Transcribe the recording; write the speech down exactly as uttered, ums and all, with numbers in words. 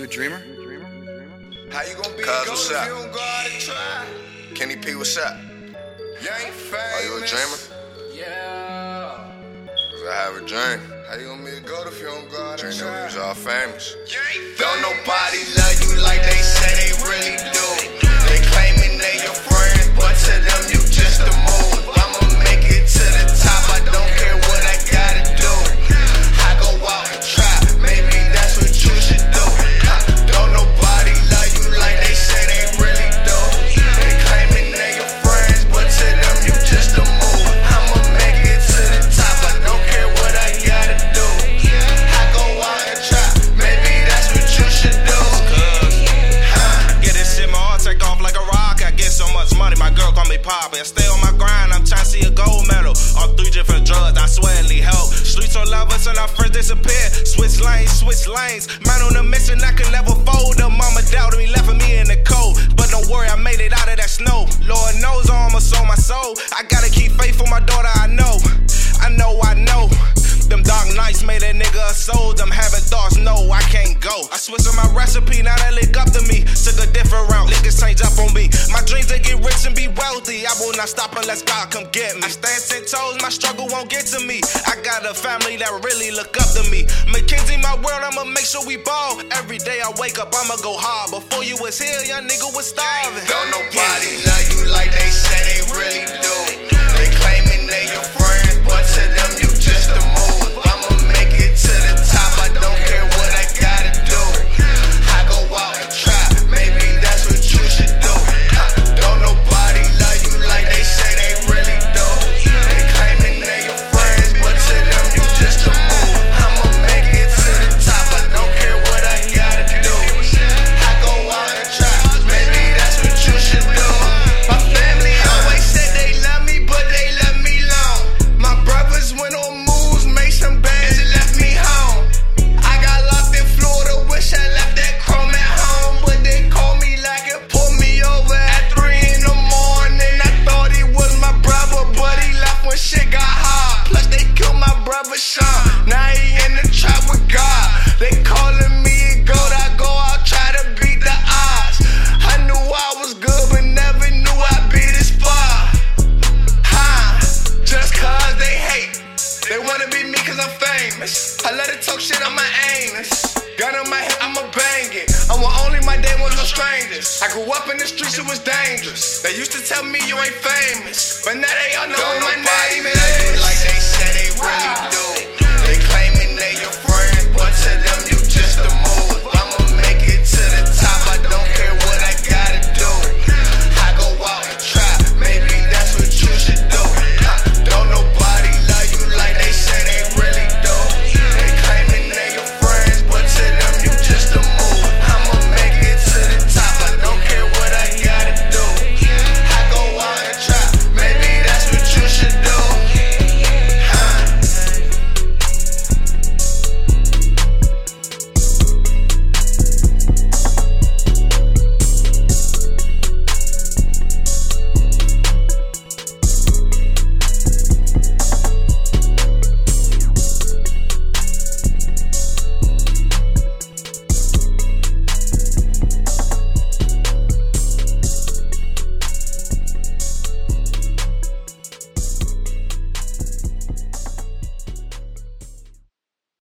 You a dreamer? How you gonna be Cuz, a what's ghost up? if you don't go out and try? Kenny P, what's up? You ain't famous. Are you a dreamer? Yeah. Cause I have a dream. How you gonna be a goat if you don't go out Dream and that we try? was all famous. You ain't Don't famous. nobody love you like they say they really do. They claiming they your friends, but to them you just a move. I'ma make it to the top, I don't care what I gotta do. I go out and try, maybe that's what you should do. Don't nobody love you like they say they really do. They claiming they your friends, but to them you just a move. I'ma make it to the top, I don't care what I gotta do. I go out and try, maybe that's what you should do. Get this shit, my heart take off like a rock. I get so much money, my girl call me Poppy. I stay on my grind, I'm trying to see a gold medal. On three different drugs, I swear it need help. Streets on lovers and our friends disappear. Switch lanes, switch lanes. Man on a mission, I can never fold. The mama doubted me, left me in the cold. But don't worry, I made it out of that snow. Lord knows I'ma sold my soul. I gotta keep faith for my daughter, I know. I know, I know. Them dark nights made a nigga a soul. Them having thoughts, no, I can't go. I switched on my recipe, now they lick up to me. Took a different route, niggas change up on me. My dreams they get rich and be wealthy. I will not stop unless God come get me. I stand ten toes, my struggle won't get to me. I got a family that really look up to me. McKinsey, my world, I'ma make sure we ball. Every day I wake up, I'ma go hard. Before you was here, young nigga was starving. Don't nobody love you like they say they really do. They claiming they your friends, but to them you just a move. I'ma make it to the top, I don't care what I gotta do. I go out and try, maybe that's what you should do. Don't nobody love you like they say they really do. They claiming they your friends, but to them you just a move. I'ma make it to the top, I don't care what I gotta do. I go out and try, maybe that's what you should do. My family always said they love me, but they left me alone. My brothers went on moves, made some bands and left me home. I got locked in Florida, wish I left that chrome at home. But they called me like it pulled me over at three in the morning. I thought he was my brother, but he left when shit got hard. Plus they killed my brother Sean, now he in the trap with God. They calling me a goat, I go out try to beat the odds. I knew I was good, but never knew I'd be this far. Huh, just cause they hate. They wanna be me cause I'm famous. I let it talk shit on my anus. Gun on my head, I'ma bang it. I'm with only my day was no strangers. I grew up in the streets, it was dangerous. They used to tell me you ain't famous, but now they all know my name is. Like they say they really do. They claim